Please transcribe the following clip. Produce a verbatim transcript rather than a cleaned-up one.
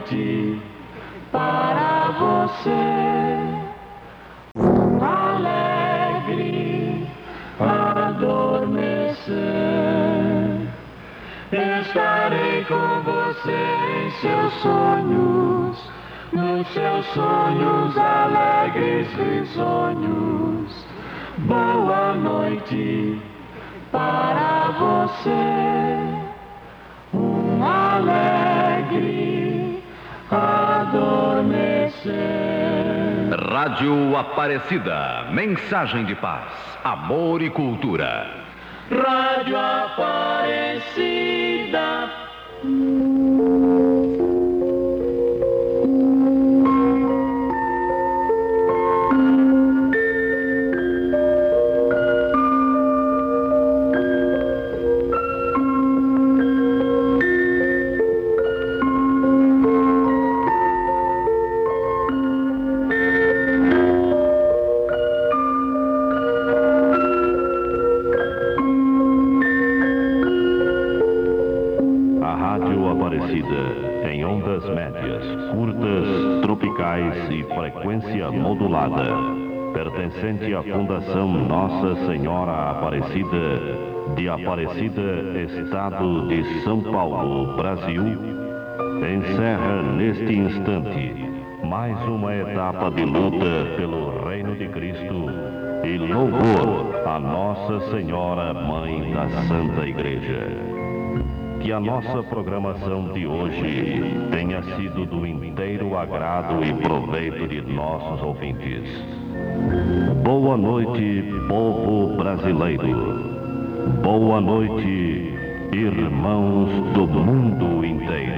noite para você um alegre adormecer. Estarei com você em seus sonhos, nos seus sonhos alegres risonhos. Boa noite para você, um alegre adormecer. Rádio Aparecida, mensagem de paz, amor e cultura. Rádio Aparecida. Em ondas médias, curtas, tropicais e frequência modulada, pertencente à Fundação Nossa Senhora Aparecida, de Aparecida, Estado de São Paulo, Brasil, encerra neste instante mais uma etapa de luta pelo Reino de Cristo e louvor a Nossa Senhora, Mãe da Santa Igreja. Que a nossa programação de hoje tenha sido do inteiro agrado e proveito de nossos ouvintes. Boa noite, povo brasileiro. Boa noite, irmãos do mundo inteiro.